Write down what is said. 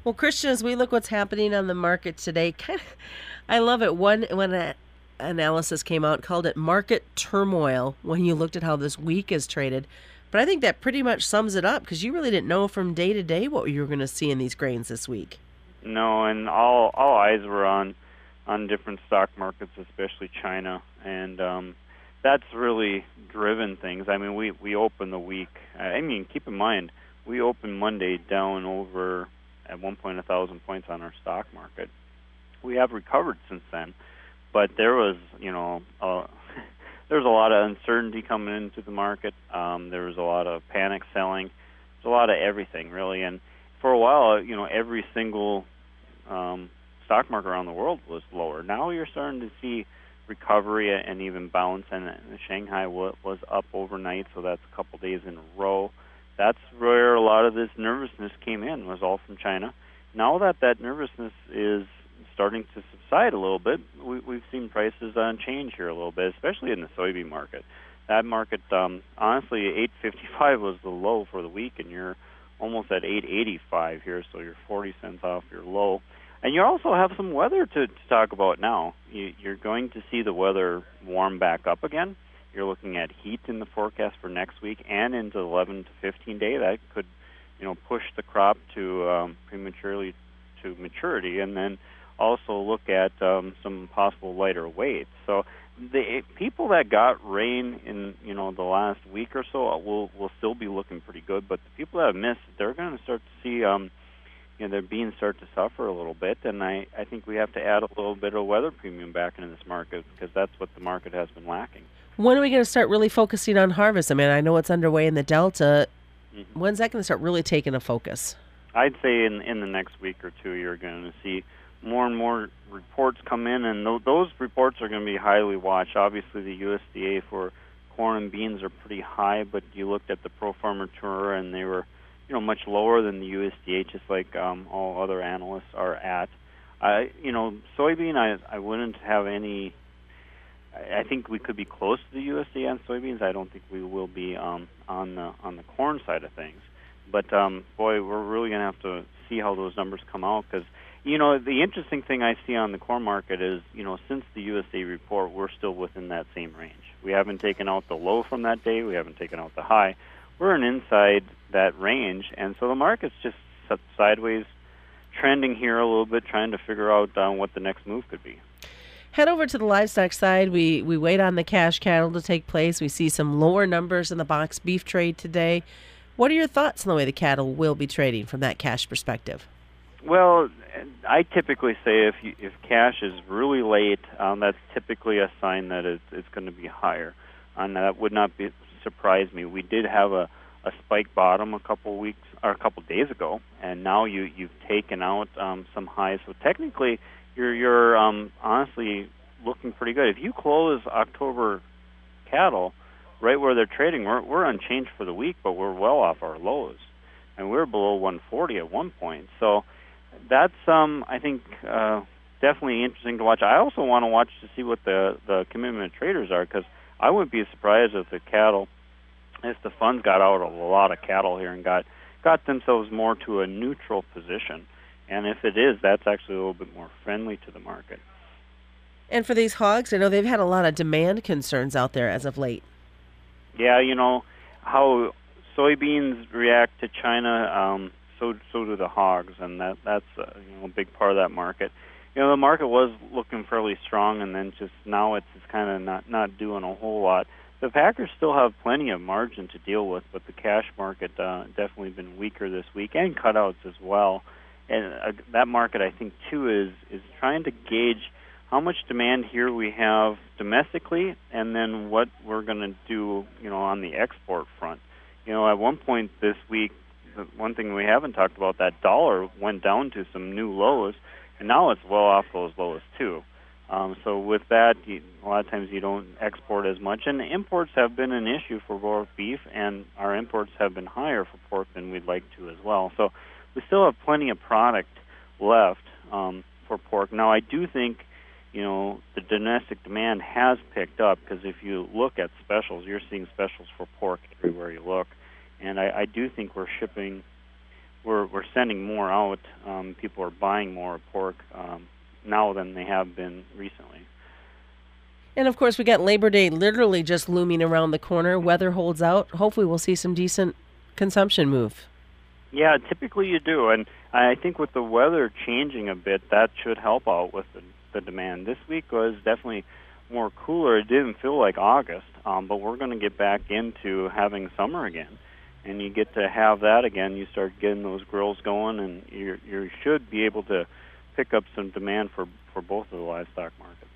Well, Christian, as we look what's happening on the market today, I love it. When a analysis came out called it market turmoil when you looked at how this week is traded. But I think that pretty much sums it up because you really didn't know from day to day what you were going to see in these grains this week. No, and all eyes were on different stock markets, especially China, and that's really driven things. I mean, we opened the week. I mean, keep in mind we opened Monday down over at one point 1,000 points on our stock market. We have recovered since then, but there was there was a lot of uncertainty coming into the market. There was a lot of panic selling. There's a lot of everything really, and for a while, every single stock market around the world was lower. Now you're starting to see recovery and even bounce, and Shanghai was up overnight, so that's a couple days in a row. That's where a lot of this nervousness came in, was all from China. Now that nervousness is starting to subside a little bit, we've seen prices change here a little bit, especially in the soybean market. That market, honestly, 8.55 was the low for the week, and you're almost at 8.85 here, so you're 40 cents off your low. And you also have some weather to talk about now. You're going to see the weather warm back up again. You're looking at heat in the forecast for next week and into 11 to 15 day. That could, push the crop to prematurely to maturity, and then also look at some possible lighter weights. So the people that got rain in the last week or so will still be looking pretty good, but the people that have missed, they're going to start to see their beans start to suffer a little bit, and I think we have to add a little bit of weather premium back into this market because that's what the market has been lacking. When are we going to start really focusing on harvest? I mean, I know it's underway in the Delta. Mm-hmm. When's that going to start really taking a focus? I'd say in the next week or two, you're going to see more and more reports come in, and those reports are going to be highly watched. Obviously, the USDA for corn and beans are pretty high, but you looked at the Pro Farmer Tour, and they were much lower than the USDA, just like all other analysts are at. Soybean, I wouldn't have any. I think we could be close to the USDA on soybeans. I don't think we will be on the corn side of things. But boy, we're really going to have to see how those numbers come out because the interesting thing I see on the corn market is since the USDA report, we're still within that same range. We haven't taken out the low from that day. We haven't taken out the high. We're inside that range, and so the market's just sideways, trending here a little bit, trying to figure out what the next move could be. Head over to the livestock side. We wait on the cash cattle to take place. We see some lower numbers in the box beef trade today. What are your thoughts on the way the cattle will be trading from that cash perspective? Well, I typically say if cash is really late, that's typically a sign that it's going to be higher. And that would not surprise me. We did have a spike bottom a couple weeks or a couple days ago, and now you've taken out some highs. So technically, you're honestly looking pretty good. If you close October cattle right where they're trading, we're unchanged for the week, but we're well off our lows, and we're below 140 at one point. So that's I think definitely interesting to watch. I also want to watch to see what the commitment traders are, because I wouldn't be surprised if the funds got out a lot of cattle here and got themselves more to a neutral position. And if it is, that's actually a little bit more friendly to the market. And for these hogs, I know they've had a lot of demand concerns out there as of late. Yeah, how soybeans react to China, so do the hogs, and that's a big part of that market. The market was looking fairly strong, and then just now it's kind of not doing a whole lot. The packers still have plenty of margin to deal with, but the cash market definitely been weaker this week, and cutouts as well. And that market, I think, too, is trying to gauge how much demand here we have domestically, and then what we're going to do, on the export front. At one point this week, the one thing we haven't talked about, that dollar went down to some new lows, and now it's well off those lows too. So with that, a lot of times you don't export as much, and imports have been an issue for both beef, and our imports have been higher for pork than we'd like to as well. So we still have plenty of product left for pork. Now, I do think, the domestic demand has picked up, because if you look at specials, you're seeing specials for pork everywhere you look. And I do think we're shipping we're sending more out. People are buying more pork now than they have been recently. And of course, we got Labor Day literally just looming around the corner. Weather holds out. Hopefully, we'll see some decent consumption move. Yeah, typically you do, and I think with the weather changing a bit, that should help out with the demand. This week was definitely more cooler. It didn't feel like August, but we're going to get back into having summer again, and you get to have that again. You start getting those grills going, and you should be able to pick up some demand for both of the livestock markets.